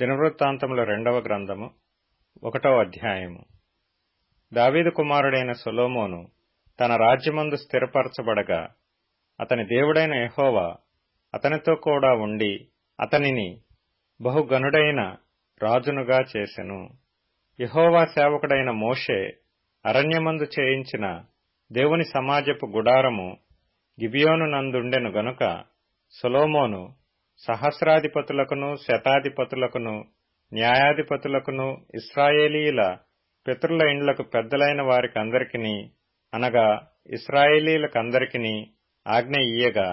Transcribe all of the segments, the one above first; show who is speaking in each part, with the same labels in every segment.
Speaker 1: దినవృత్తాంతముల 2వ గ్రంథము 1వ అధ్యాయము. దావీదు కుమారుడైన సొలొమోను తన రాజ్యమందు స్థిరపరచబడగా అతని దేవుడైన యెహోవా అతనితో కూడా ఉండి అతనిని బహుగనుడైన రాజునుగా చేసెను. యెహోవా సేవకుడైన మోషే అరణ్యమందు చేయించిన దేవుని సమాజపు గుడారము గిబియోను నందుండెను గనుక సొలొమోను సహస్రాధిపతులకును శతాధిపతులకును న్యాయాధిపతులకును ఇశ్రాయేలీయుల పితరుల ఇండ్లకు పెద్దలైన వారికందరికిని అనగా ఇశ్రాయేలీయులకందరికిని ఆజ్ఞ ఇయ్యగా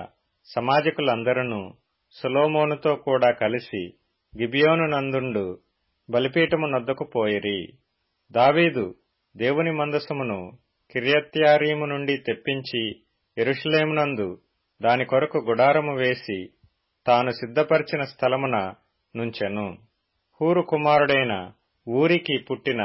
Speaker 1: సమాజకులందరూ సొలొమోనుతో కూడా కలిసి గిబియోను నందుండు బలిపీఠము నొద్దకు పోయిరి. దావీదు దేవుని మందసమును కిర్యత్యారీము నుండి తెప్పించి యెరూషలేమునందు దాని కొరకు గుడారము వేసి తాను సిద్ధపరిచిన స్థలమున నుంచెను. హూరు కుమారుడైన ఊరికి పుట్టిన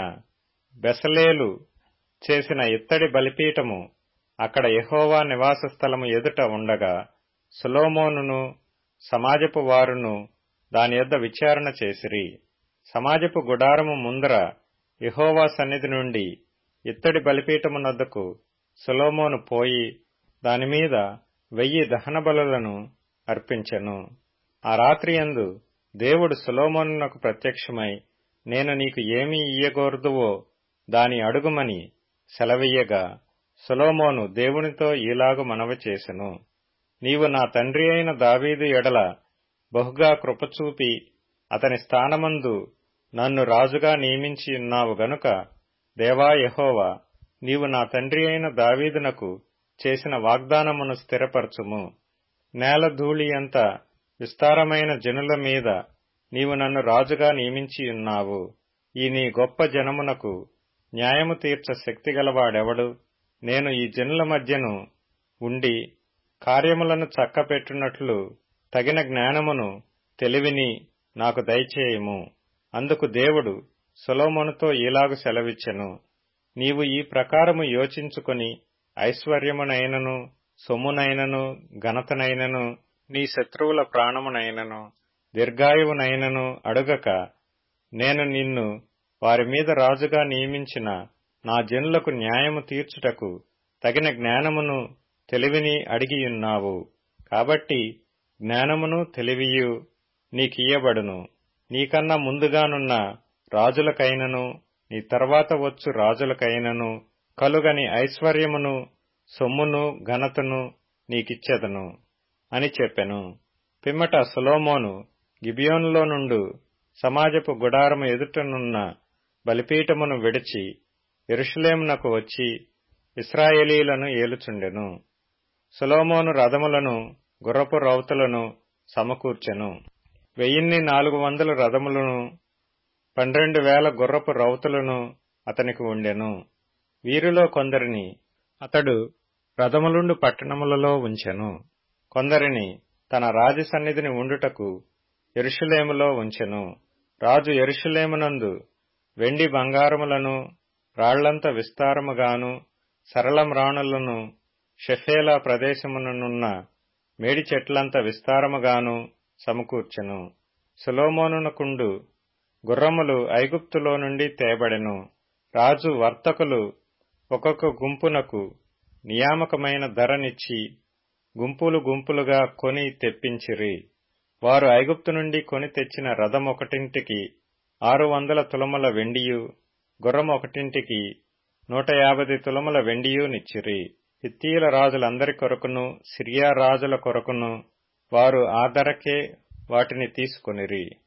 Speaker 1: బెసలేలు చేసిన ఇత్తడి బలిపీఠము అక్కడ యెహోవా నివాస స్థలము ఎదుట ఉండగా సొలొమోనును సమాజపు వారును దాని యొద్ద విచారణ చేసిరి. సమాజపు గుడారము ముందర యెహోవా సన్నిధి నుండి ఇత్తడి బలిపీఠమునొద్దకు సొలొమోను పోయి దానిమీద 1000 దహన బలులను అర్పించెను. ఆ రాత్రియందు దేవుడు సొలొమోనునకు ప్రత్యక్షమై, నేను నీకు ఏమి ఇయ్యగోరుదువో దాని అడుగుమని సెలవియ్యగా సొలొమోను దేవునితో ఈలాగు మనవి చేసెను. నీవు నా తండ్రి అయిన దావీదు ఎడల బహుగా కృపచూపి అతని స్థానమందు నన్ను రాజుగా నియమించి ఉన్నావు గనుక దేవా యెహోవా, నీవు నా తండ్రి అయిన దావీదునకు చేసిన వాగ్దానమును స్థిరపరచుము. నేల ధూళియంత విస్తారమైన జనుల మీద నీవు నన్ను రాజుగా నియమించియున్నావు. ఈ నీ గొప్ప జనమునకు న్యాయము తీర్చ శక్తిగలవాడెవడు? నేను ఈ జనుల మధ్యను ఉండి కార్యములను చక్కపెట్టునట్లు తగిన జ్ఞానమును తెలివిని నాకు దయచేయము. అందుకు దేవుడు సొలొమోనుతో ఈలాగు సెలవిచ్చెను. నీవు ఈ ప్రకారము యోచించుకొని ఐశ్వర్యమునైనను సొమ్మునైనను ఘనతనైనను నీ శత్రువుల ప్రాణమునైనను దీర్ఘాయువునైనను అడుగక నేను నిన్ను వారి మీద రాజుగా నియమించిన నా జనులకు న్యాయము తీర్చుటకు తగిన జ్ఞానమును తెలివిని అడిగియున్నావు. కాబట్టి జ్ఞానమును తెలివియు నీకియ్యబడును. నీకన్నా ముందుగానున్న రాజులకైనను నీ తర్వాత వచ్చు రాజులకైనను కలుగని ఐశ్వర్యమును సొమ్మును ఘనతను నీకిచ్చెదను అని చెప్పెను. పిమ్మట సొలొమోను గిబియోనులో నుండు సమాజపు గుడారము ఎదుటనున్న బలిపీఠమును విడిచి యెరూషలేమునకు వచ్చి ఇశ్రాయేలీయులను ఏలుచుండెను. సొలొమోను రథములను గుర్రపు రౌతులను సమకూర్చెను. 1400 రథములను 12,000 గుర్రపు రౌతులను అతనికి ఉండెను. వీరిలో కొందరిని అతడు రథములుండు పట్టణములలో ఉంచెను. కొందరిని తన రాజు సన్నిధిని ఉండుటకు యెరూషలేములో ఉంచెను. రాజు యెరూషలేమునందు వెండి బంగారములను రాళ్లంత విస్తారముగాను సరళమ్రాణులను షెఫేలా ప్రదేశముననున్న మేడి చెట్లంత విస్తారముగాను సమకూర్చెను. సొలొమోనునకుండు గుర్రములు ఐగుప్తులో నుండి తేబడెను. రాజు వర్తకులు ఒక్కొక్క గుంపునకు నియామకమైన ధరనిచ్చి గుంపులు గుంపులుగా కొని తెప్పించిరి. వారు ఐగుప్తు నుండి కొని తెచ్చిన రథమొకటింటికి 600 తులముల వెండియు గుర్రమొకటింటికి 150 తులముల వెండియు నిచ్చిరి. హిత్తీయుల రాజులందరి కొరకును సిరియా రాజుల కొరకును వారు ఆ ధరకే వాటిని తీసుకొనిరి.